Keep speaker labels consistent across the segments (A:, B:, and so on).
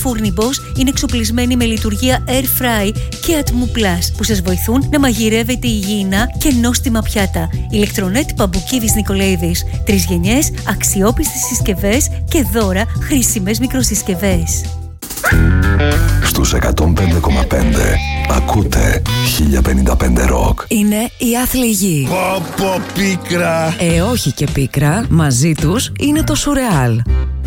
A: φούρνοι Bosch είναι εξοπλισμένοι με λειτουργία Air Fry και Atmo Plus που σας βοηθούν να μαγειρεύετε υγιεινά και νόστιμα πιάτα. Ηλεκτρονέτ Παμπουκίδης Νικολαίδης. 3 γενιές, αξιόπιστες συσκευές και δώρα χρήσιμες μικροσυσκευές.
B: Στους 105,5 ακούτε 1055 Rock.
C: Είναι η άθλη γη.
D: Πω πίκρα.
C: Όχι και πίκρα, μαζί τους είναι το σουρεάλ.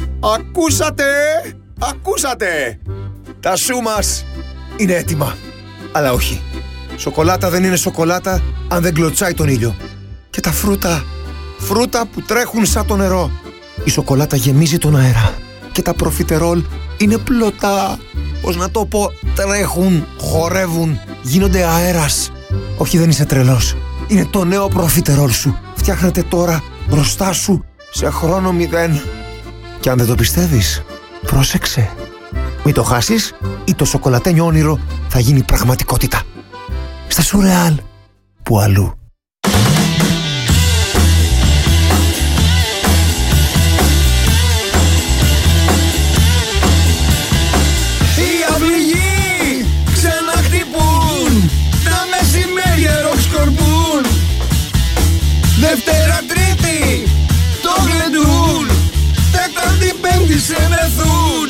D: Ακούσατε. Τα σου μας είναι έτοιμα. Αλλά όχι. Σοκολάτα δεν είναι σοκολάτα αν δεν κλωτσάει τον ήλιο. Και τα φρούτα που τρέχουν σαν το νερό. Η σοκολάτα γεμίζει τον αέρα. Και τα προφιτερόλ είναι πλωτά. Πώς να το πω, τρέχουν, χορεύουν, γίνονται αέρας. Όχι, δεν είσαι τρελός. Είναι το νέο προφιτερόλ σου. Φτιάχνεται τώρα μπροστά σου σε χρόνο 0. Και αν δεν το πιστεύεις, πρόσεξε. Μην το χάσεις ή το σοκολατένιο όνειρο θα γίνει πραγματικότητα. Στα σουρεάλ, που αλλού.
E: Δευτέρα, Τρίτη, το γλεντούν. Τέταρτη, Πέμπτη σε μεθούν.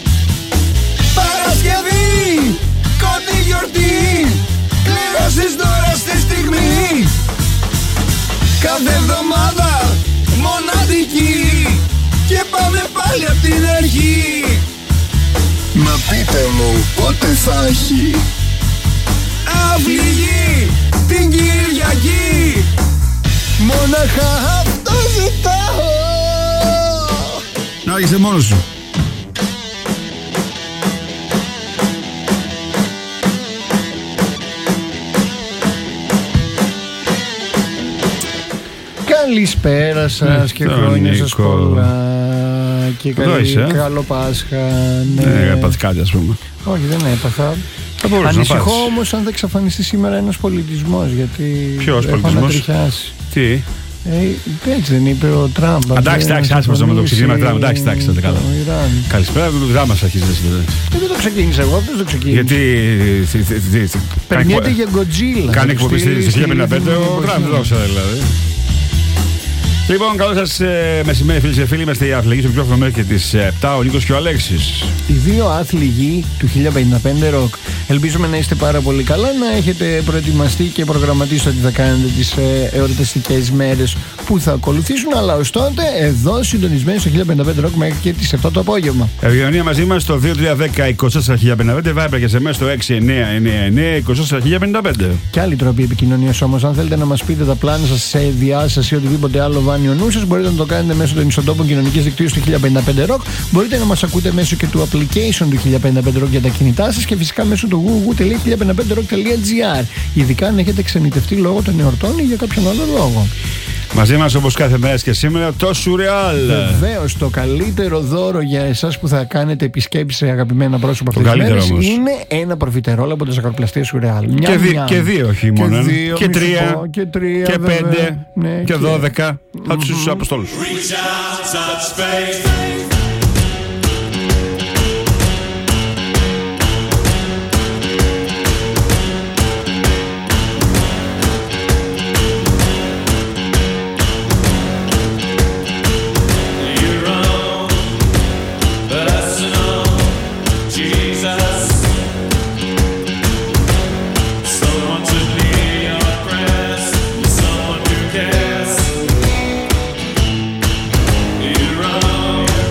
E: Παρασκευή, κότι γιορτή. Κληρώσεις τώρα στη στιγμή. Κάθε εβδομάδα μοναδική. Και πάμε πάλι απ' την αρχή. Μα πείτε μου πότε θα έχει αυληγή την Κυριακή. Μόναχα αυτό ζητάω.
F: Να είσαι μόνος σου.
E: Καλησπέρα σας και χρόνια σας πολλά. Και καλό Πάσχα.
F: Ναι, έπαθες κάτι ας πούμε.
E: Όχι, δεν έπαθα. Ανησυχώ όμως αν θα εξαφανιστεί σήμερα ένας πολιτισμός. Γιατί
F: ποιος πολιτισμός? Τι?
E: Έτσι δεν είπε ο Τραμπ?
F: Εντάξει, άσπρος με το ξεκίνημα Τραμπ. Εντάξει, καλά. Καλησπέρα, το δράμα σας αρχίζεις.
E: Δεν το ξεκίνησα εγώ, αυτός το ξεκίνησε.
F: Γιατί
E: περνιέται για Godzilla.
F: Κάνει εκπομπή στη 1055 ο Τραμπ, δεν το ξέρω δηλαδή. Λοιπόν, καλό σας μεσημέρι, φίλοι και φίλοι. Είμαστε οι αθλητικοί στο μικρόφωνο μέχρι και τις 7, ο Νίκος και ο Αλέξης.
E: Οι δύο αθλητικοί του 1055 Rock. Ελπίζουμε να είστε πάρα πολύ καλά, να έχετε προετοιμαστεί και προγραμματίσει ότι θα κάνετε τις εορταστικές μέρες που θα ακολουθήσουν. Αλλά ως τότε, εδώ συντονισμένοι στο 1055 Rock μέχρι και τις 7 το απόγευμα.
F: Επικοινωνία μαζί μας στο 2310 24 Viber και SMS στο 6999 24
E: Και άλλοι τρόποι επικοινωνίας όμως, αν θέλετε να μας πείτε τα πλάνα σας σε διάσταση ή οτιδήποτε άλλο βάνει ο νου σας, μπορείτε να το κάνετε μέσω των ιστοτόπων κοινωνικής δικτύου του 1055 Rock. Μπορείτε να μας ακούτε μέσω και του application του 1055 Rock για τα κινητά σας και φυσικά μέσω του www.1055rock.gr. Ειδικά αν έχετε ξενιτευτεί λόγω των εορτών ή για κάποιον άλλο λόγο.
F: Μαζί μας όπως κάθε μέρα και σήμερα το σουρεάλ.
E: Βεβαίως, το καλύτερο δώρο για εσάς που θα κάνετε επισκέψεις σε αγαπημένα πρόσωπα αυτές τις μέρες είναι ένα προφιτερόλ από το ζαχαροπλαστείο σουρεάλ.
F: Και δύο, όχι μόνο. Και τρία, και 5,
E: ναι,
F: και 12. Θα τους αποστόλους.
G: You're wrong.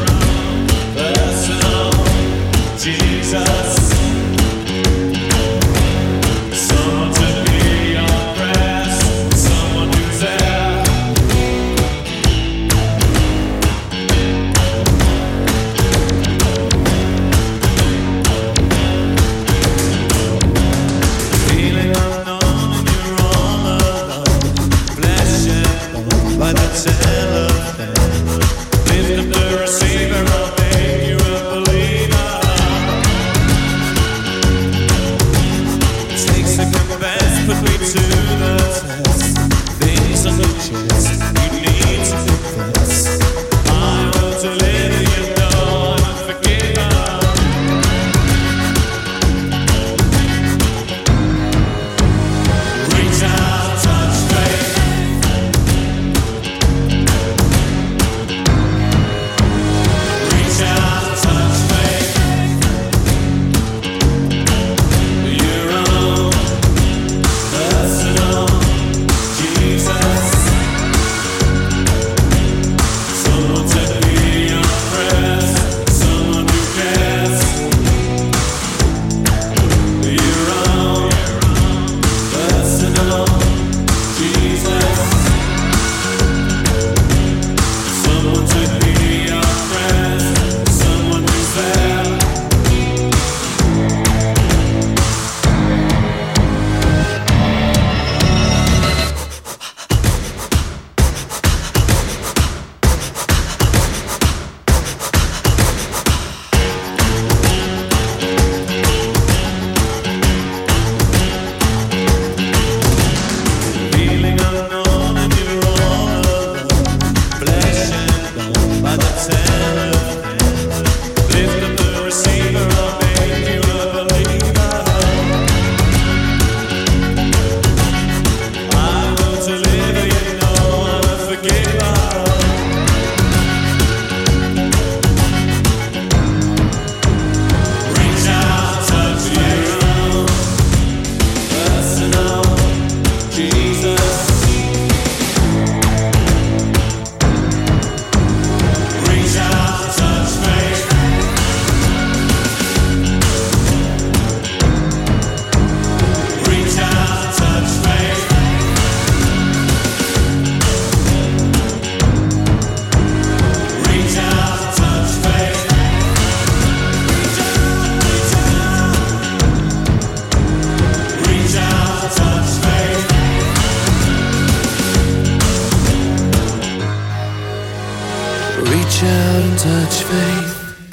G: such faith.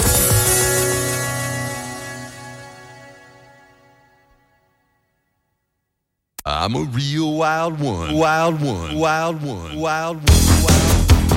B: I'm a real wild one, wild one, wild one, wild one, wild one.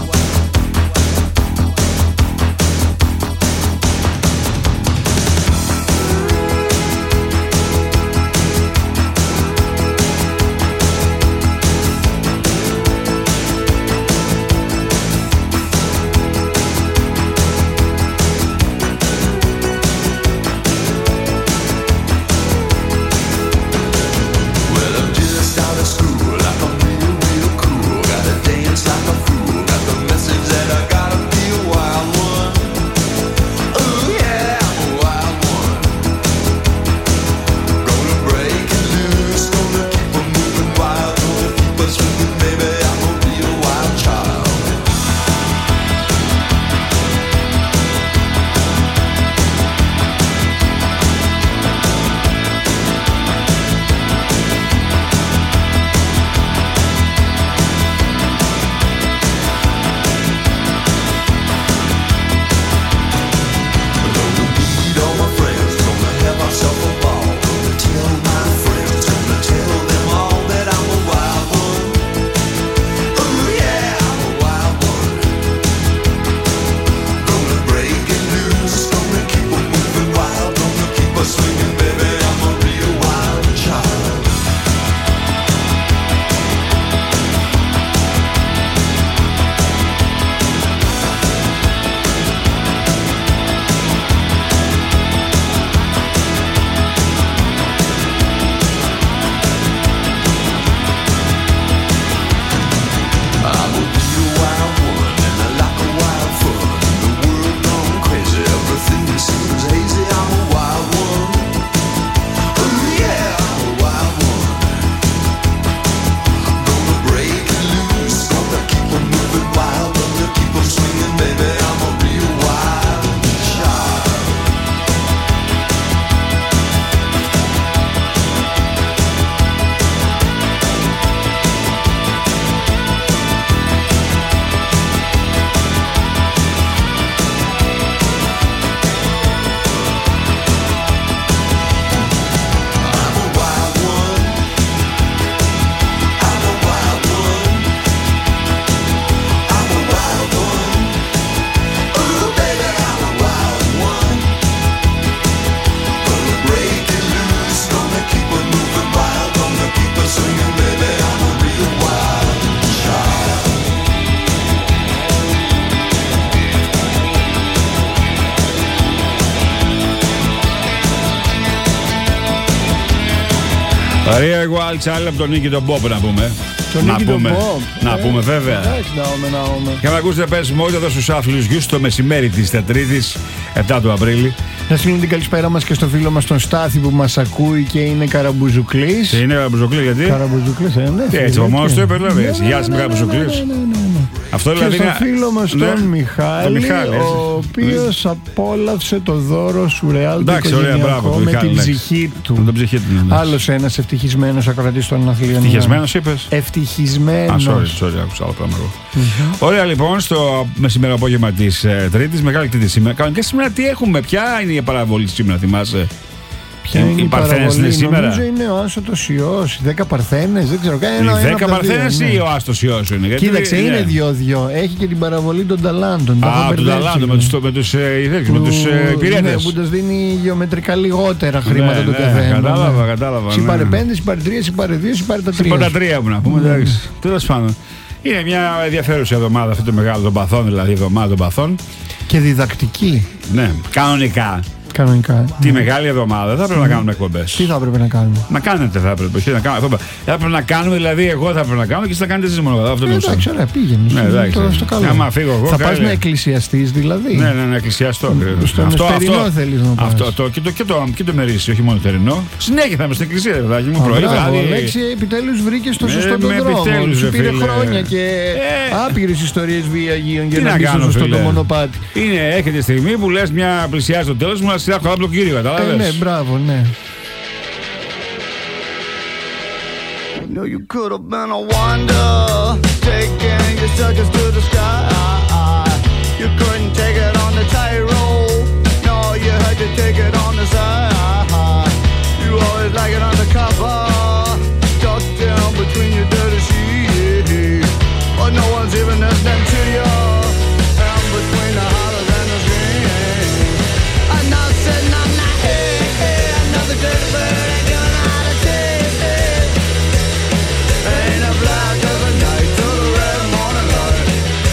F: Ρία Γουάλτς, άλλη από τον Νίκη τον Μπόπ να πούμε.
E: Τον Νίκη τον Μπόπ.
F: Να πούμε βέβαια. Και να ακούσετε πέσιμο όλοι εδώ στους άθλους γιους το μεσημέρι της Τετρίτης 7 του Απρίλη.
E: Να στείλουμε την καλησπέρα μας και στο φίλο μας τον Στάθη που μας ακούει και είναι Καραμπουζουκλής.
F: Είναι Καραμπουζουκλής γιατί?
E: Καραμπουζουκλής, ναι.
F: Έτσι, ο μόνος του είπε δηλαδή. Γεια σας Καραμπουζουκλής. Αυτό δηλαδή
E: είναι. Και στο φίλο μας τον Μιχάλη, ο οποίος απόλαυσε το δώρο σουρεάλ του οικογενειακό με την ψυχή του. Άλλος ένας ευτυχισμένος ακροατής των αθλίων.
F: Ευτυχισμένος είπες?
E: Ευτυχισμένος.
F: Sorry, άκουσα άλλο πράγμα εγώ. Ωραία λοιπόν, στο μεσημέρι απόγευμα της Τρίτης, μεγάλη Τρίτη σήμερα. Κανονικά σήμερα τι έχουμε, ποια είναι η παραβολή σήμερα, θυμάσαι?
E: Ποια είναι η
F: Παρθένες είναι σήμερα?
E: Νομίζω είναι ο Άστος Υιός, 10 Παρθένες, δεν ξέρω.
F: Οι 10 Παρθένες ή ο Άστος Υιός είναι?
E: Κοίταξε, είναι 2-2. Έχει και την παραβολή των ταλάντων.
F: Των ταλάντων, με τους υπηρέτες.
E: Ναι, που τους δίνει γεωμετρικά λιγότερα χρήματα το καθένα.
F: Κατάλαβα.
E: Συμπάρε 5, συμπάρε 3, συμπάρε 2, συμπάρε τα 3.
F: Συμπάρε τα 3 που να πούμε. Τέλος πάντων. Είναι μια ενδιαφέρουσα εβδομάδα αυτή το μεγάλο των παθών, δηλαδή η εβδομάδα των παθών.
E: Και διδακτική.
F: Ναι, κανονικά.
E: Τη
F: μεγάλη εβδομάδα θα πρέπει να κάνουμε εκπομπές.
E: Τι θα έπρεπε να κάνουμε?
F: Να κάνετε θα έπρεπε. Όχι, θα έπρεπε να κάνουμε, δηλαδή εγώ θα έπρεπε να κάνω και εσείς θα κάνετε εσείς μόνο.
E: Εντάξει, ωραία, πήγαινε.
F: Ναι, εντάξει. Άμα φύγω εγώ.
E: Θα πας να εκκλησιαστείς δηλαδή?
F: Ναι, εκκλησιαστώ.
E: Στο θερινό θέλεις να πας?
F: Αυτό και το μερίσιο, όχι μόνο θερινό. Συνέχεια θα είμαι στην εκκλησία, παιδάκι μου. Πρωί, βράδυ.
E: Ο Λέξη επιτέλους βρήκε το σωστό τον δρόμο. Σου πήρε χρόνια και άπειρες ιστορίες βία Αγίων για να βγει στο σωστό το μονοπάτι.
F: Έρχεται η στιγμή που λες μια πλησιάζει το τέλος μου, να σειρά το άλλο κύριο, κατάλαβες?
E: Ναι, μπράβο, ναι.
G: You know you could have been a wonder, taking your circus to the sky. You couldn't take it on tightrope. No, you had to take it on the side. You always like it undercover, tucked down between your dirty sheets. But no one's even listening to you. And between the hollers and the screams, I'm not sitting on my head. Another dirty bird ain't giving out a taste. Ain't a black of the night to the red morning light.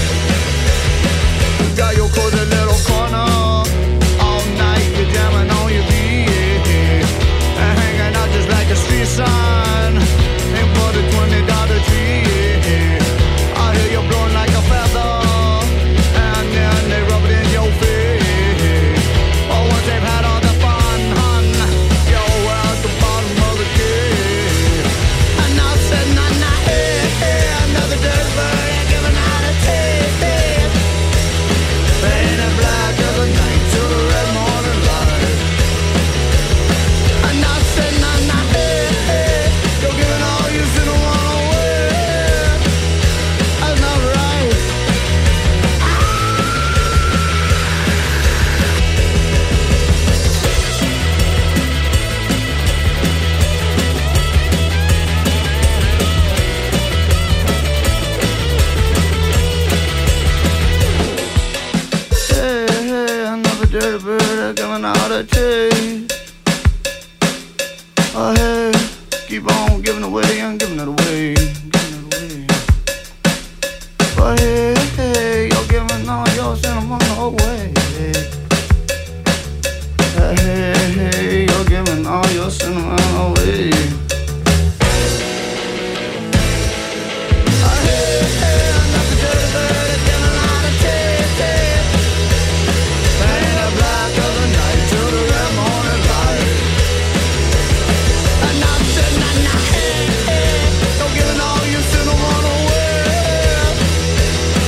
G: You got your cozy little corner. All night you're jamming on your beat and hanging out just like a street sign. Ain't for the $20 tree. I hear you blowing like a feather, and then they rub it in your face. Oh, once they've had all the fun, hun, you're at the bottom of the cave. And now sitting on my head, another dirty bird ain't giving out a taste. Painted black as the night to the red morning light. And now sitting on my head, you're giving all you should have won away. That's not right. Hey, another dirty bird giving out a taste. Oh, hey, keep on giving away and giving it away, giving it away. But hey, you're giving all your cinnamon away. Hey, you're giving all your cinnamon away. Another dirty bird is giving out a taste. Paint the black of the night to the red morning light. And I'm sitting on my head, you're giving all your cinnamon away.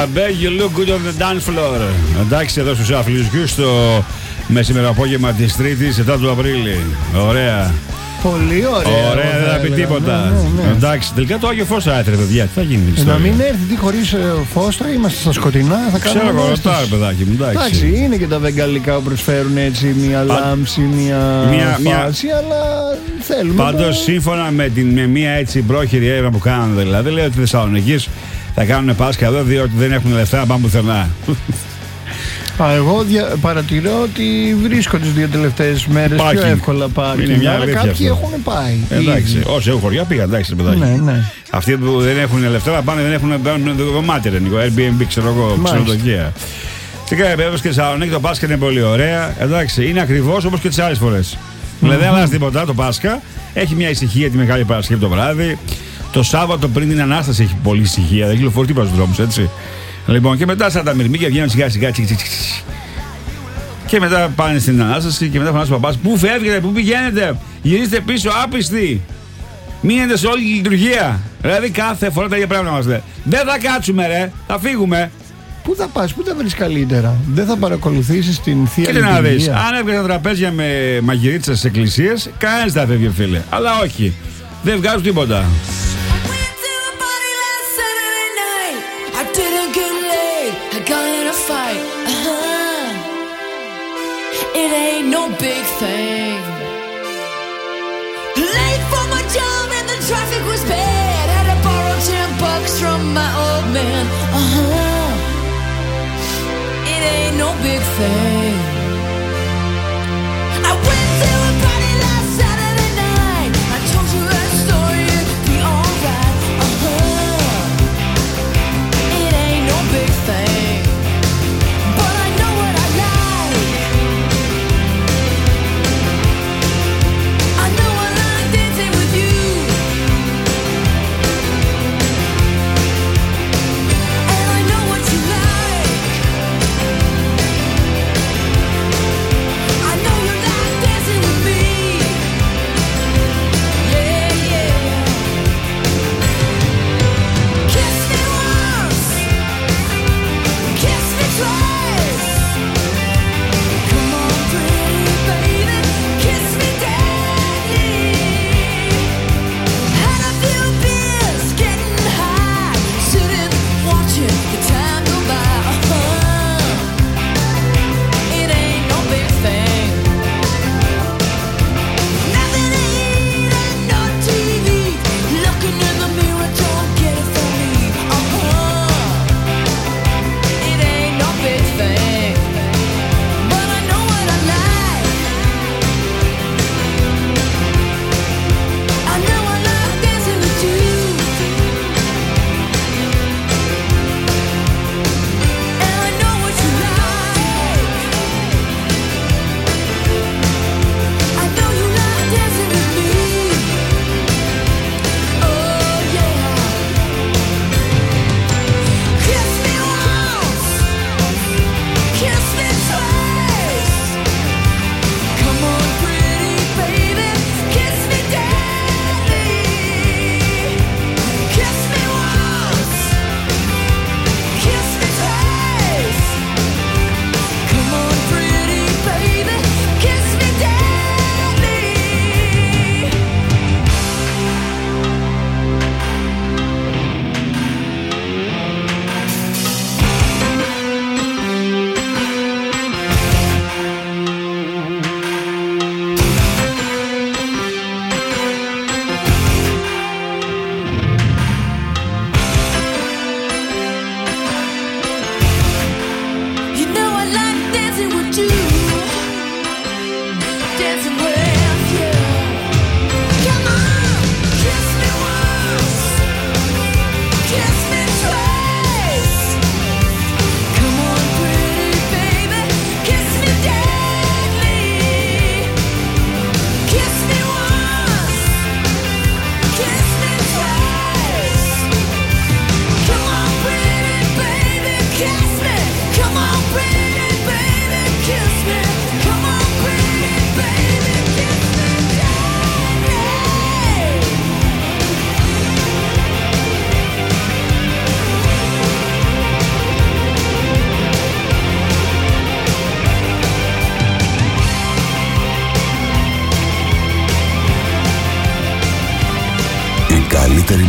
F: Bet you look good on the dance floor. Εντάξει, εδώ στους αθλητικούς στο μεσημερινό απόγευμα της Τρίτης, 7 του Απρίλη. Ωραία.
E: Πολύ ωραία.
F: Ωραία, δεν θα πει τίποτα.
E: Ναι.
F: Εντάξει, τελικά το Άγιο Φως έτρεπε, παιδιά. Τι θα γίνει.
E: Να μην έρθει, τι χωρίς φως θα είμαστε στα σκοτεινά. Θα
F: ξέρω
E: κάνουμε
F: εγώ, ρωτάω, παιδάκι μου.
E: Εντάξει, είναι και τα βεγγαλικά που προσφέρουν έτσι μια λάμψη, μια φάση, αλλά θέλουμε.
F: Πάντως, σύμφωνα με μια έτσι πρόχειρη έρευνα που κάνανε, δηλαδή, λέει ότι οι Θεσσαλονικείς θα κάνουν Πάσχα εδώ, διότι δεν έχουν λεφτά να πάνε πουθενά.
E: Εγώ παρατηρώ ότι βρίσκω τις 2 τελευταίες μέρες πιο εύκολα πάρκινγκ. Αλλά κάποιοι έχουν πάει.
F: Εντάξει, όσοι έχουν χωριά πήγαν, εντάξει, παιδάκι.
E: Ναι.
F: Αυτοί που δεν έχουν λεφτά να πάνε, δεν έχουν δωμάτια, Airbnb, ξέρω εγώ, ξενοδοχεία. Τι κάνει, βέβαια, και Θεσσαλονίκη το Πάσχα είναι πολύ ωραία. Εντάξει, είναι ακριβώς όπως και τις άλλες φορές. Δηλαδή δεν αλλάζει τίποτα. Το Πάσχα έχει μια ησυχία τη Μεγάλη Παρασκευή το βράδυ. Το Σάββατο πριν την Ανάσταση έχει πολλή ησυχία. Δεν κυκλοφορεί τίποτα στους δρόμους, έτσι. Λοιπόν, και μετά σαν τα μυρμήγκια βγαίνουν σιγά σιγά. Και μετά πάνε στην Ανάσταση και μετά φωνάζει ο παπάς. Πού φεύγετε, πού πηγαίνετε, γυρίστε πίσω, άπιστοι. Μείνετε σε όλη τη λειτουργία. Δηλαδή κάθε φορά τα ίδια πράγματα μας λέει. Δεν θα κάτσουμε, ρε, θα φύγουμε.
E: Πού θα πας, πού θα βρεις καλύτερα. Δεν θα παρακολουθήσεις την θεία λειτουργία.
F: Και να δεις, αν έβγαζαν τραπέζια με μαγειρίτσες στις εκκλησίες, κανένας δεν θα φεύγει, φίλε. Αλλά όχι, δεν βγάζουν τίποτα.
H: It ain't no big thing. Late for my job and the traffic was bad. Had to borrow $10 from my old man. It ain't no big thing. I went to a party last Saturday night. I told you that story, it'd be alright. It ain't no big thing. But I know what I like. I know I like dancing with you. And I know what you like.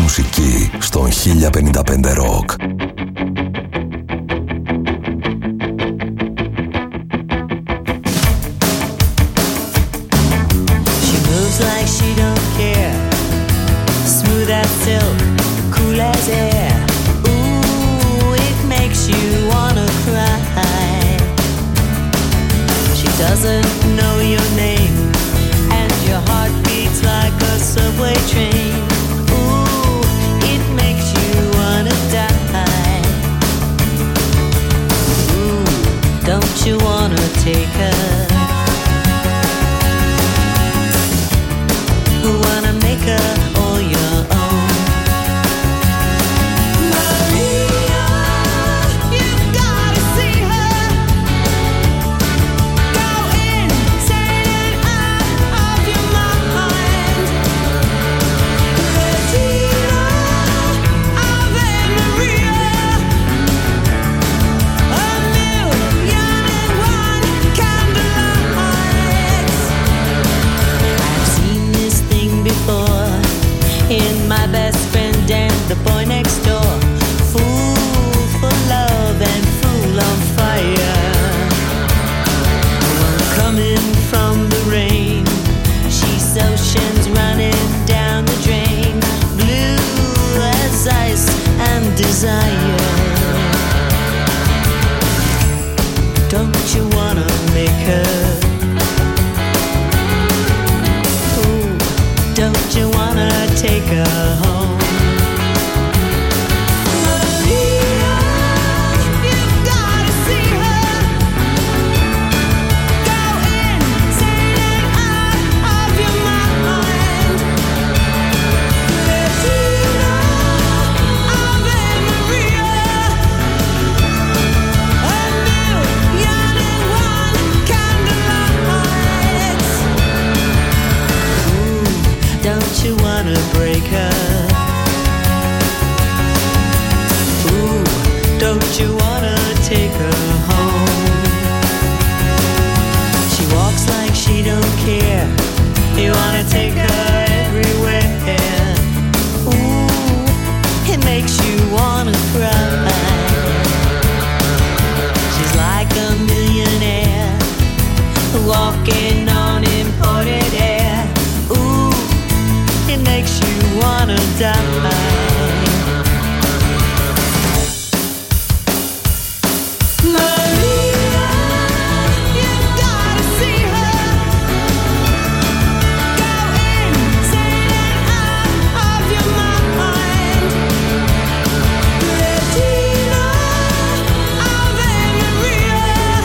I: μουσική στον 1055 Rock.
J: She moves like she don't care. Smooth as silk, cool as air. Ooh, it makes you wanna cry. She doesn't know your name, and your heart beats like a subway train. Ooh, it makes you wanna die. Ooh, don't you wanna take her? Wanna make her all your own. Maria, you've gotta see her. Go insane and out of your mind. Regina, Ave Maria. A million and one candlelights. I've seen this thing before in my best friend and the boy next door. Fool for love and fool on fire. One coming from the rain. She's oceans running down the drain. Blue as ice and desire. Don't you wanna make her? Ooh, don't you wanna take her home? Maria, you've gotta see her. Go insane and out of your mind. Regina, Ave Maria. A million and one candlelights. Ooh, don't you wanna break her? Ooh, don't you wanna take her home? She walks like she don't care. You wanna take her everywhere. Ooh, it makes you wanna cry. She's like a millionaire walking on imported air. Ooh, it makes you wanna die. Maria, you've gotta see her. Go insane and out of your mind. Regina, Ave Maria.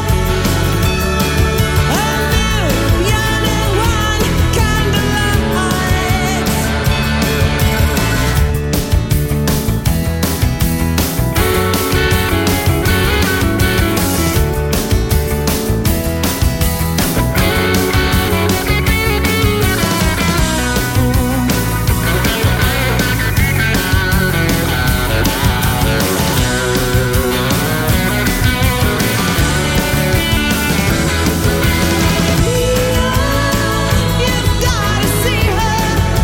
J: A million and one candlelights. You've gotta see her.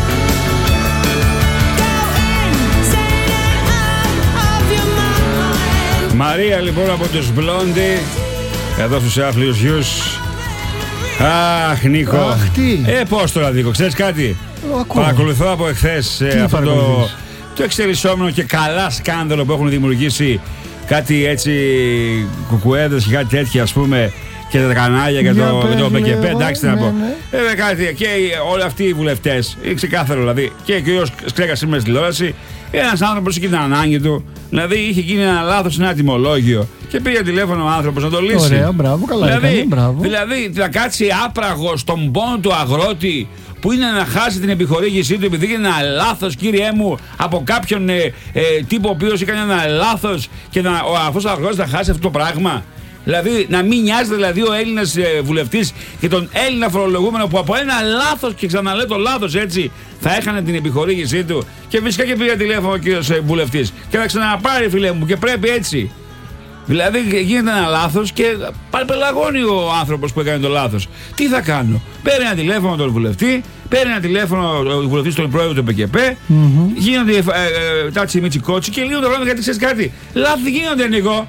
J: Go insane and out of your mind.
F: Μαρία λοιπόν από τους Blondie, εδώ στους Άφλιους Γιους. Αχ, Νίκο.
E: Αχ, τι.
F: Πώς τώρα, Νίκο, ξέρεις κάτι?
E: Ακούω.
F: Παρακολουθώ από εχθές αυτό
E: παρακολουθείς?
F: το εξελισσόμενο και καλά σκάνδαλο που έχουν δημιουργήσει κάτι έτσι κουκουέδες και κάτι τέτοια, ας πούμε, και τα κανάλια και
E: Για
F: το
E: πες,
F: ΜΚΠ,
E: λίγο.
F: εντάξει τι να
E: Ναι,
F: πω.
E: ναι.
F: Κάτι, και όλοι αυτοί οι βουλευτές, είναι ξεκάθαρο δηλαδή, και ο κ. Σκρέκας σήμερα στην τηλεόραση, ένας άνθρωπος εκεί την ανάγκη του, δηλαδή είχε γίνει ένα λάθος, ένα τιμολόγιο και πήγε τηλέφωνο ο άνθρωπος να το λύσει.
E: Ωραία, μπράβο, καλά έκανε, μπράβο.
F: Δηλαδή θα κάτσει άπραγο στον πόνο του αγρότη που είναι να χάσει την επιχορήγησή του επειδή έγινε ένα λάθος, κύριέ μου, από κάποιον τύπο ο οποίος έκανε ένα λάθος και αυτός ο αγρότης θα χάσει αυτό το πράγμα. Δηλαδή να μην νοιάζεται δηλαδή ο Έλληνας βουλευτής και τον Έλληνα φορολογούμενο που από ένα λάθος, και ξαναλέω το λάθος έτσι, θα έχανε την επιχορήγησή του. Και φυσικά και πήγε τηλέφωνο ο κύριος βουλευτής και θα ξαναπάρει, φίλε μου, και πρέπει έτσι. Δηλαδή γίνεται ένα λάθος και παρπελαγώνει ο άνθρωπος που έκανε το λάθος. Τι θα κάνω? Παίρνει ένα τηλέφωνο τον βουλευτή, παίρνει ένα τηλέφωνο ο βουλευτής στον πρόεδρο του ΠΚΠ, γίνονται τάτσι μίτσι κότσι και λύνονται τα πράγματα, γιατί ξέρεις κάτι. Λάθη γίνονται, Νίκο.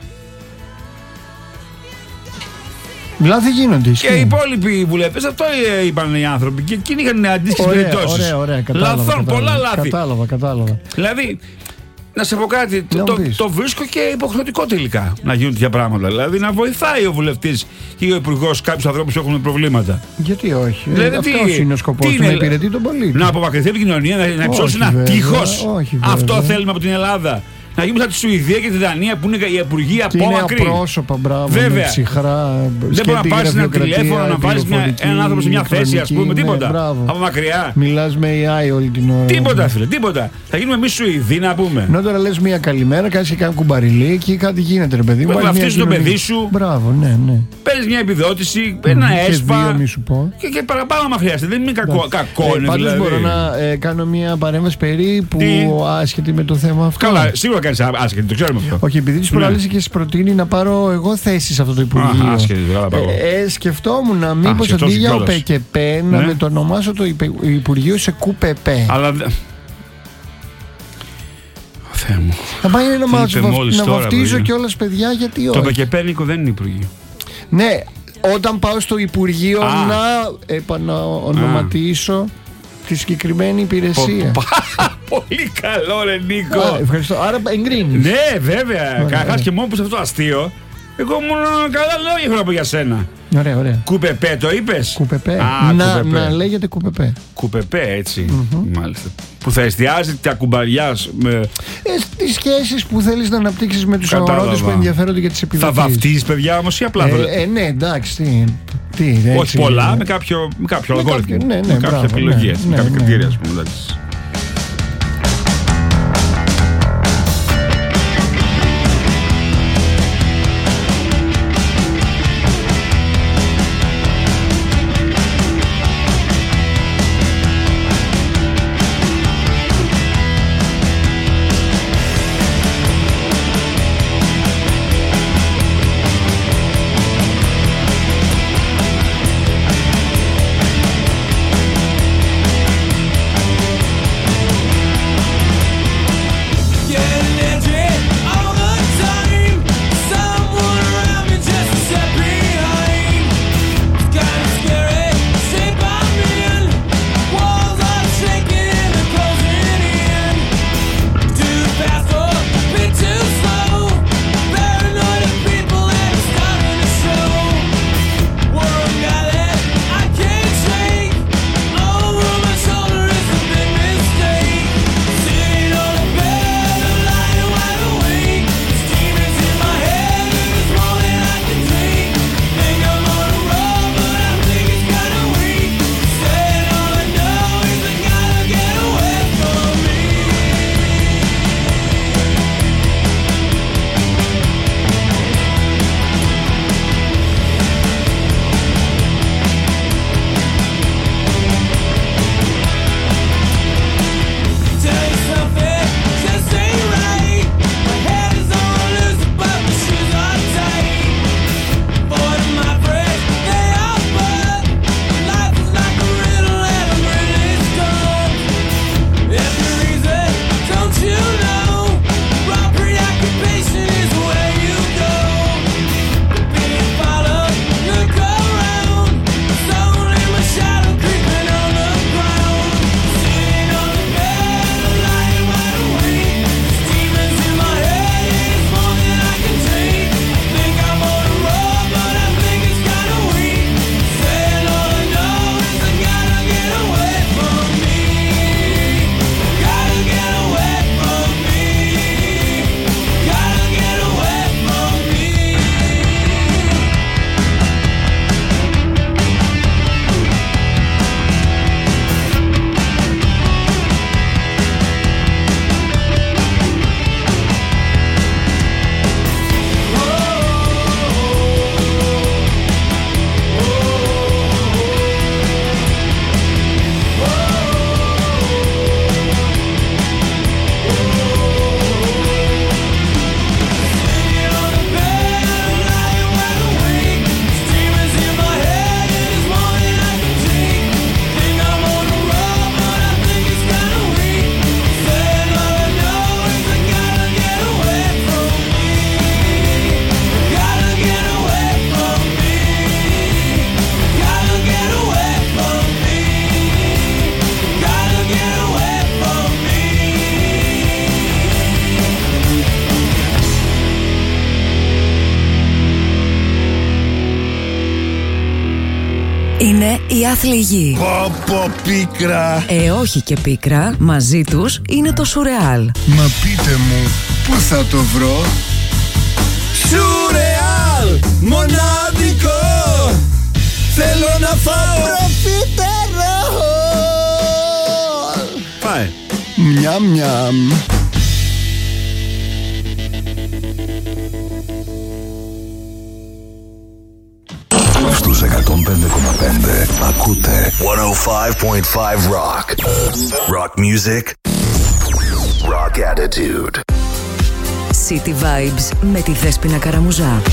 E: Λάθη γίνονται.
F: Και οι υπόλοιποι βουλευτές αυτό είπαν οι άνθρωποι και εκείνοι είχαν αντίστοιχες περιπτώσεις.
E: Ωραία,
F: λαθών, πολλά λάθη.
E: Κατάλαβα.
F: Δηλαδή, να σε πω κάτι, το βρίσκω και υποχρεωτικό τελικά να γίνουν τέτοια πράγματα. Δηλαδή να βοηθάει ο βουλευτής και ο υπουργός κάποιους ανθρώπους που έχουν προβλήματα.
E: Γιατί όχι?
F: Δηλαδή,
E: αυτός είναι ο σκοπός του, να υπηρετεί τον πολίτη.
F: Να απομακρυνθεί από την κοινωνία, να υψώσει ένα τείχος. Αυτό θέλουμε από την Ελλάδα. Να γίνουμε σαν τη Σουηδία και τη Δανία που είναι οι υπουργοί απόμακροι.
E: Είναι απρόσωπα, μπράβο,
F: βέβαια.
E: Ψυχρά.
F: Δεν μπορεί να πάρει ένα τηλέφωνο, να βάλει έναν άνθρωπο σε μια θέση, ας πούμε, τίποτα. Από μακριά.
E: Μιλάς με AI όλη την ώρα.
F: Τίποτα, φίλε, τίποτα. Θα γίνουμε εμείς Σουηδοί, να πούμε.
E: Ενώ τώρα λες μια καλημέρα, κάνεις και κάνει κουμπαριλί και κάτι γίνεται, ρε παιδί μου.
F: Βαφτίζεις το παιδί σου.
E: Μπράβο, ναι.
F: Παίρνεις μια επιδότηση, ένα έσπα. Και παραπάνω, άμα χρειάζεται. Δεν είναι κακό.
E: Πάντως μπορώ να κάνω μια παρέμβαση περίπου άσχετη με το θέμα αυτό.
F: Καλά, σίγουρα κάνεις άσχετη, το ξέρουμε αυτό.
E: Όχι, επειδή τις προάλλες και σας προτείνει να πάρω εγώ θέση σε αυτό το Υπουργείο. Σκεφτόμουν μήπως αντί για ΟΠΚΠ να μετονομάσω το Υπουργείο σε ΚΟΥΠΕΠ.
F: Αλλά. Θεέ μου.
E: Θα πάει να βαφτίζω κιόλας παιδιά, γιατί όχι?
F: Το ΠΚΠ, Νίκο, δεν είναι Υπουργείο.
E: Ναι, όταν πάω στο Υπουργείο να επανοματίσω τη συγκεκριμένη υπηρεσία.
F: Πολύ καλό, ρε Νίκο.
E: Ευχαριστώ. Άρα εγκρίνει.
F: Ναι, βέβαια. Καταρχάς και μόνο που σε αυτό το αστείο, εγώ μόνο καλά λόγια έχω να πω για σένα.
E: Ωραία.
F: Κουπεπέ το είπες?
E: Κουπεπέ. Να λέγεται κουπεπέ.
F: Κουπεπέ, έτσι. Μάλιστα. Που θα εστιάζει τα κουμπαριά με.
E: Τις σχέσεις που θέλεις να αναπτύξεις με τους αγρότες που ενδιαφέρονται για τις επιδοτήσεις.
F: Θα βαφτίζεις παιδιά όμως ή απλά?
E: Ναι, εντάξει.
F: Όχι πολλά, με κάποιο αλγόριθμο. Με κάποια επιλογή, με κάποια κριτήρια, ας πούμε.
C: Είναι η άθλη γη.
D: Πω πίκρα.
C: Όχι και πίκρα, μαζί τους είναι το σουρεάλ.
K: Μα πείτε μου, πού θα το βρω?
G: Σουρεάλ, μοναδικό. Θέλω να φάω προφιτερόλ.
F: Πάει.
K: Μιαμ μιαμ.
I: Στους 105,5 ακούτε 105.5 Rock. Rock music. Rock attitude.
C: City Vibes με τη Δέσποινα Καραμουζά.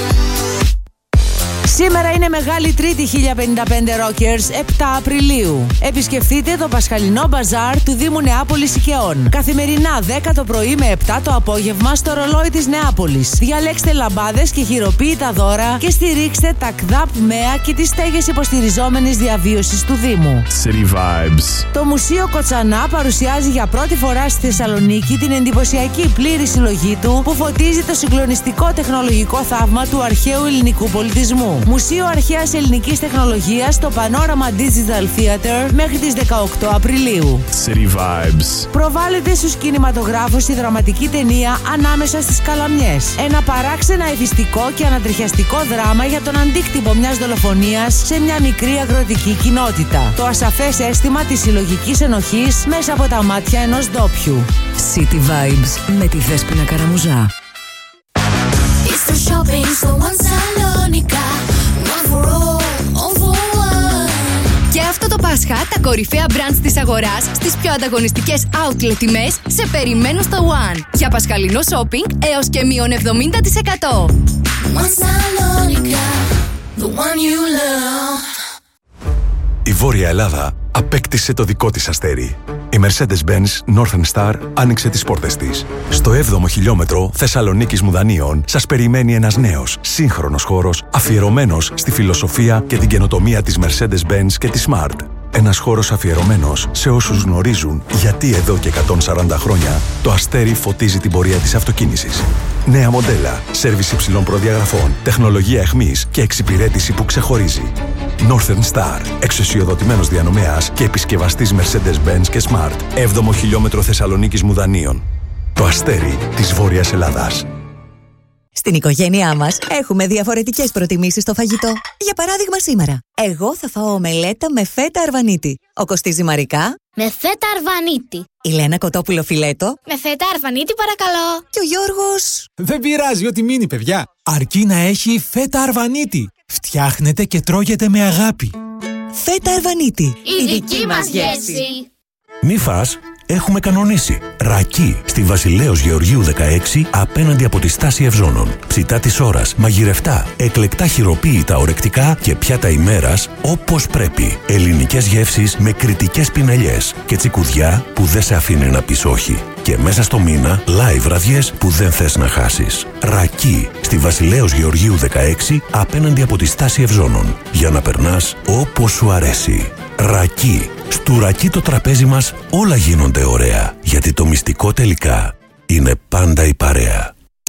L: Σήμερα είναι Μεγάλη Τρίτη 1055 Rockers, 7 Απριλίου. Επισκεφτείτε το Πασχαλινό Μπαζάρ του Δήμου Νεάπολης Οικαιών. Καθημερινά 10 το πρωί με 7 το απόγευμα στο ρολόι της Νεάπολης. Διαλέξτε λαμπάδες και χειροποίητα δώρα και στηρίξτε τα ΚΔΑΠ ΜΕΑ και τις στέγες υποστηριζόμενης διαβίωσης του Δήμου.
M: City Vibes.
L: Το Μουσείο Κοτσανά παρουσιάζει για πρώτη φορά στη Θεσσαλονίκη την εντυπωσιακή πλήρη συλλογή του που φωτίζει το συγκλονιστικό τεχνολογικό θαύμα του αρχαίου ελληνικού πολιτισμού. Μουσείο Αρχαίας Ελληνικής Τεχνολογίας στο Panorama Digital Theater μέχρι τις 18 Απριλίου.
M: City Vibes.
L: Προβάλλεται στους κινηματογράφους η δραματική ταινία Ανάμεσα στις Καλαμιές. Ένα παράξενα ευιστικό και ανατριχιαστικό δράμα για τον αντίκτυπο μιας δολοφονίας σε μια μικρή αγροτική κοινότητα. Το ασαφές αίσθημα της συλλογικής ενοχής μέσα από τα μάτια ενός ντόπιου.
C: City Vibes με τη Δέσποινα Καραμουζά.
H: It's the shopping, so one Salonica. One for all for one.
N: Και αυτό το Πάσχα, τα κορυφαία brands της αγοράς στις πιο ανταγωνιστικές outlet τιμές σε περιμένουν στο One. Για πασχαλινό shopping έως και μείον 70%.
H: One Salonica, the one you love.
I: Η Βόρεια Ελλάδα απέκτησε το δικό της αστέρι. Η Mercedes-Benz Northern Star άνοιξε τις πόρτες της. Στο 7ο χιλιόμετρο Θεσσαλονίκης Μουδανίων σας περιμένει ένας νέος, σύγχρονος χώρος αφιερωμένος στη φιλοσοφία και την καινοτομία της Mercedes-Benz και της Smart. Ένας χώρος αφιερωμένος σε όσους γνωρίζουν γιατί εδώ και 140 χρόνια το αστέρι φωτίζει την πορεία της αυτοκίνησης. Νέα μοντέλα, σέρβις υψηλών προδιαγραφών, τεχνολογία εχμής και εξυπηρέτηση που ξεχωρίζει. Northern Star, εξουσιοδοτημένος διανομέας και επισκευαστής Mercedes-Benz και Smart. 7ο χιλιόμετρο Θεσσαλονίκης Μουδανίων. Το αστέρι της Βόρειας Ελλάδας.
O: Στην οικογένειά μας έχουμε διαφορετικές προτιμήσεις στο φαγητό. Για παράδειγμα σήμερα, εγώ θα φάω ομελέτα με φέτα αρβανίτη. Ο Κωστής Ζυμαρικά
P: με φέτα αρβανίτη.
O: Η Λένα Κοτόπουλο φιλέτο
P: Με φέτα αρβανίτη παρακαλώ.
O: και ο Γιώργος.
Q: Δεν πειράζει ό,τι μείνει, παιδιά. Αρκεί να έχει φέτα αρβανίτη. Φτιάχνετε και τρώγεται με αγάπη.
O: Φέτα αρβανίτη.
P: Η δική μας γεύση.
R: Μη φας, έχουμε κανονίσει. Ρακί στη Βασιλέως Γεωργίου 16 απέναντι από τη στάση Ευζώνων. Ψητά της ώρας, μαγειρευτά, εκλεκτά χειροποίητα ορεκτικά και πιάτα ημέρας όπως πρέπει. Ελληνικές γεύσεις με κριτικές πινελιές και τσικουδιά που δεν σε αφήνει να πεις όχι. Και μέσα στο μήνα, live βραδιές που δεν θες να χάσεις. Ρακί στη Βασιλέως Γεωργίου 16 απέναντι από τη στάση Ευζώνων. Για να περνάς όπως σου αρέσει. Ρακί. Στου Ρακί το τραπέζι μας όλα γίνονται ωραία. Γιατί το μυστικό τελικά είναι πάντα η παρέα.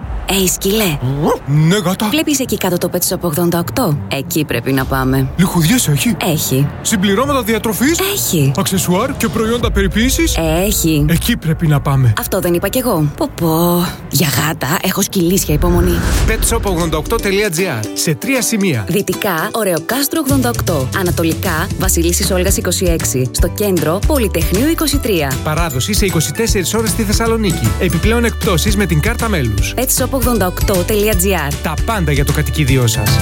S: Σκύλε.
K: Ναι, γάτα.
S: Βλέπεις εκεί κάτω το Pet Shop 88? Εκεί πρέπει να πάμε.
K: Λιχουδιές έχει?
S: Έχει.
K: Συμπληρώματα διατροφής?
S: Έχει.
K: Αξεσουάρ και προϊόντα περιποίησης?
S: Έχει.
K: Εκεί πρέπει να πάμε.
S: Αυτό δεν είπα κι εγώ. Πω. Για γάτα έχω σκυλίσια υπομονή.
Q: petshop88.gr. Σε 3 σημεία.
S: Δυτικά, Ωρεοκάστρο 88. Ανατολικά, Βασιλίσσης Όλγας 26. Στο κέντρο, Πολυτεχνείου 23.
Q: Παράδοση σε 24 ώρες στη Θεσσαλονίκη. Επιπλέον εκπτώσεις με την κάρτα μέλους.
S: petshop88.gr.
Q: Τα πάντα για το κατοικίδιό σας.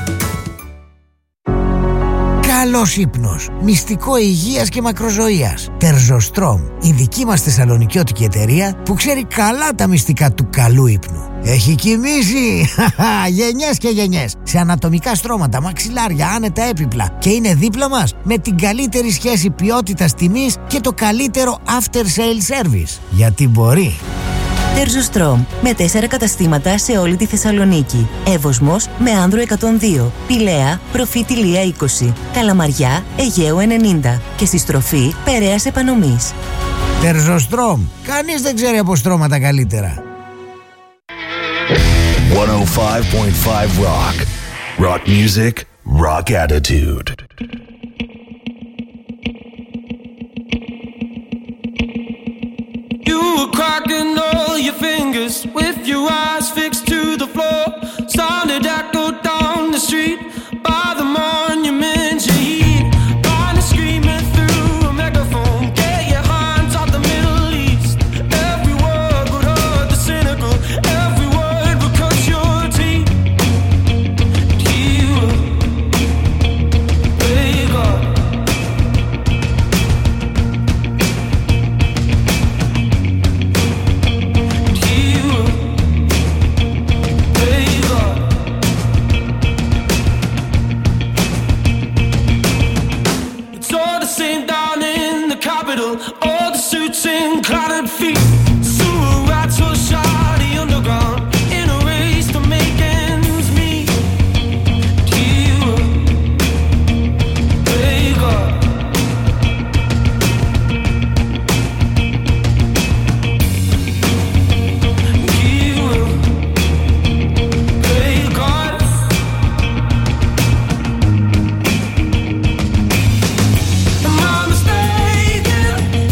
T: Καλός ύπνος, μυστικό υγείας και μακροζωίας. Τερζοστρόμ, η δική μας θεσσαλονικιώτικη εταιρεία που ξέρει καλά τα μυστικά του καλού ύπνου. Έχει κοιμήσει γενιές και γενιές σε ανατομικά στρώματα, μαξιλάρια, άνετα έπιπλα και είναι δίπλα μας με την καλύτερη σχέση ποιότητας τιμής και το καλύτερο after sale service. Γιατί μπορεί.
A: Τερζοστρόμ, με 4 καταστήματα σε όλη τη Θεσσαλονίκη. Εύωσμος με Άνδρο 102, Πηλαία, Προφήτηλία 20, Καλαμαριά, Αιγαίου 90 και στη στροφή Περαίας Επανομής.
T: Τερζοστρόμ, κανείς δεν ξέρει από στρώματα καλύτερα.
I: 105.5 Rock. Rock music, rock attitude.
U: were cracking all your fingers with your eyes fixed to the floor. Sounded echoed down the street by the monument you heat. Find a screaming through a megaphone. Get your hands out the Middle East. Every word would hurt the cynical. Every word would cut your teeth. You pray God. All the suits and clouded feet. Sewer rats will shot the underground in a race to make ends meet. You pray God. You pray God. Am I mistaken?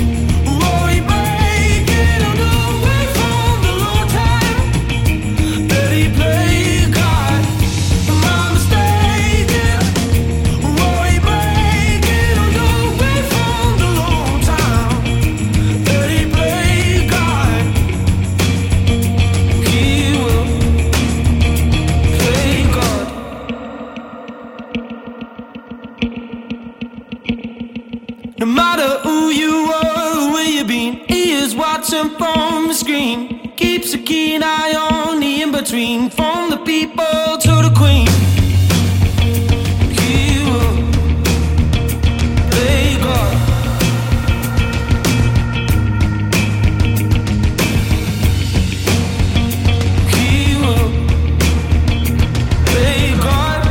U: No matter who you are or where you've been, he is watching from the screen. Keeps a keen eye on the in-between, from the people to the queen. He will play God. He will play God.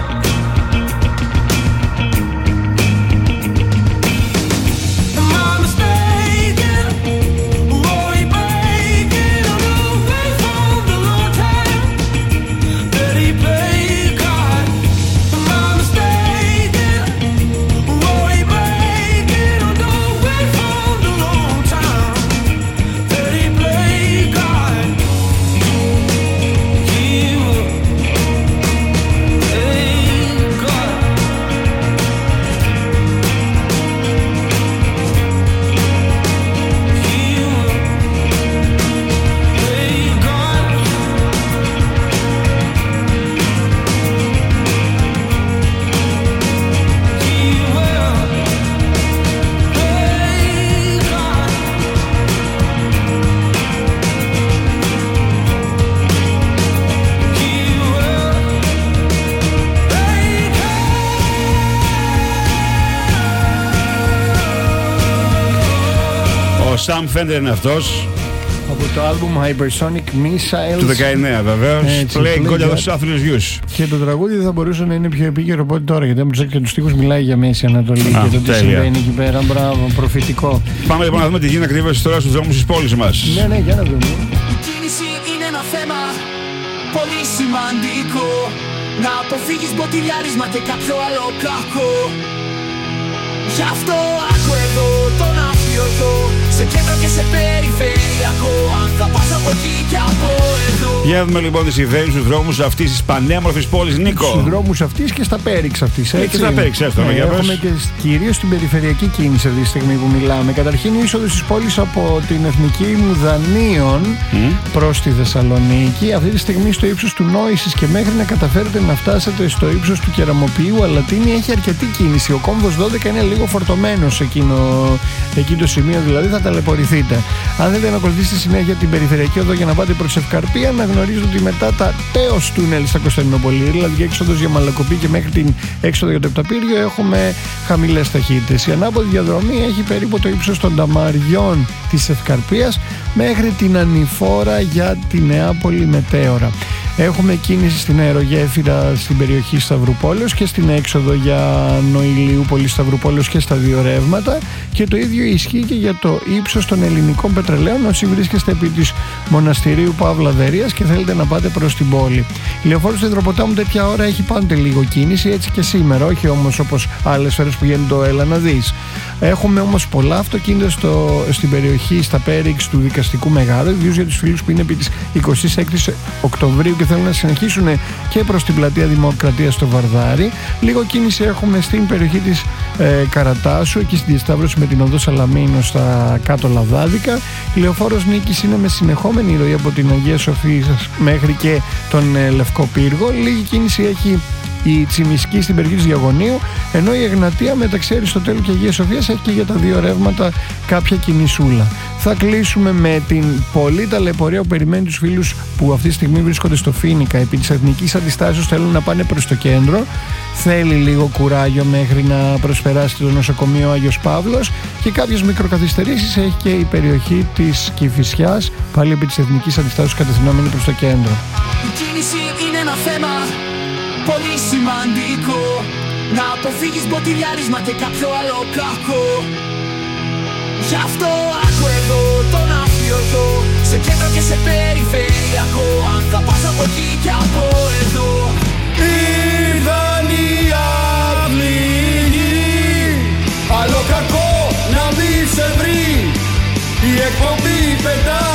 U: Am I mistaken? Were we breaking away from the long time that he played God? Am I mistaken? Were we breaking away from the long time that he played God? He will play God.
F: Ο Sam Fender είναι αυτός.
E: Από το άλμπουμ Hypersonic Missiles
F: Του 19 βεβαίως. Play God of Athens Youth.
E: Και το τραγούδι θα μπορούσε να είναι πιο επίκαιρο από ό,τι τώρα. Γιατί αν προσέξετε τους στίχους, μιλάει για Μέση Ανατολή και το τι συμβαίνει εκεί πέρα. Μπράβο, προφητικό.
F: Πάμε λοιπόν να δούμε τι γίνεται ακριβώς τώρα στους δρόμους της πόλης μας.
E: Ναι, για να δούμε.
U: Η κίνηση είναι ένα θέμα πολύ σημαντικό. Να αποφύγεις μποτιλιάρισμα και κάποιο άλλο κακό. Γι' αυτό άκου εδώ τον αφιωτό. Σε κέντρο και σε περιφερειακό. Αν θα πας από εκεί και από εδώ.
F: Για να δούμε λοιπόν τις ιδέες στους δρόμους αυτής της πανέμορφης πόλης, Νίκο.
E: Στους δρόμους αυτής και στα πέριξ αυτής.
F: Και στα πέριξ, έστω.
E: Ναι, έχουμε και κυρίως την περιφερειακή κίνηση αυτή τη στιγμή που μιλάμε. Καταρχήν η είσοδος της πόλης από την Εθνική Μουδανίων προς τη Θεσσαλονίκη. Αυτή τη στιγμή στο ύψος του Νόησης και μέχρι να καταφέρετε να φτάσετε στο ύψος του Κεραμοποιείου Αλατίνη έχει αρκετή κίνηση. Ο κόμβος 12 είναι λίγο φορτωμένος εκεί το σημείο, δηλαδή θα ταλαιπωρηθείτε. Αν θέλετε να ακολουθήσετε συνέχεια την περιφερειακή οδό για να πάτε προς Ευκαρπία, να γνωρίζετε ότι μετά τα τέος τούνελ στα Κωνσταντινοπολή, δηλαδή έξοδος για Μαλακοπή και μέχρι την έξοδο για το Επταπύργιο, έχουμε χαμηλές ταχύτητες. Η ανάποδη διαδρομή έχει περίπου το ύψος των Ταμαριών της Ευκαρπίας μέχρι την ανηφόρα για τη Νεάπολη Μετέωρα. Έχουμε κίνηση στην αερογέφυρα στην περιοχή Σταυρουπόλεως και στην έξοδο για Νοηλιούπολη, Σταυρουπόλεως και στα δύο ρεύματα, και το ίδιο ισχύει και για το ύψος των ελληνικών πετρελαίων όσοι βρίσκεστε επί της Μοναστηρίου Παύλα Δερίας και θέλετε να πάτε προς την πόλη. Η λεωφόρος του Υδροποτάμου τέτοια ώρα έχει πάντοτε λίγο κίνηση, έτσι και σήμερα, όχι όμως όπως άλλες φορές που γίνεται το έλα να δεις. Έχουμε όμως πολλά αυτοκίνητα στην περιοχή, στα πέριξ του Δικαστικού Μεγάρου, ιδίως για τους φίλους που είναι επί της 26 Οκτωβρίου και θέλουν να συνεχίσουν και προς την πλατεία Δημοκρατίας στο Βαρδάρι. Λίγο κίνηση έχουμε στην περιοχή της Καρατάσου, εκεί στη διασταύρωση με την οδό Σαλαμίνο στα κάτω Λαδάδικα. Η λεωφόρος Νίκης είναι με συνεχόμενη ροή από την Αγία Σοφία μέχρι και τον Λευκό Πύργο. Λίγη κίνηση έχει η Τσιμισκή στην περιοχή της Διαγωνίου, ενώ η Εγνατία μεταξύ Αριστοτέλου και Αγίας Σοφίας έχει και για τα δύο ρεύματα κάποια κινησούλα. Θα κλείσουμε με την πολύ ταλαιπωρία που περιμένει τους φίλους που αυτή τη στιγμή βρίσκονται στο Φοίνικα επί της εθνικής αντιστάσεως, θέλουν να πάνε προς το κέντρο. Θέλει λίγο κουράγιο μέχρι να προσπεράσει το νοσοκομείο Άγιος Παύλος και κάποιες μικροκαθυστερήσεις έχει και η περιοχή της Κηφισιάς, πάλι επί της εθνικής αντιστάσεως κατευθυνόμενη προς το κέντρο.
U: Η κίνηση είναι ένα θέμα πολύ σημαντικό, να αποφύγεις μποτιλιάρισμα και κάποιο άλλο κακό. Γι' αυτό άκου εδώ τον αφιωτό, σε κέντρο και σε περιφερειακό, αν θα πας από εκεί και από εδώ. Ιδανία πληγή, άλλο κακό να μη σε βρει, η εκπομπή πετά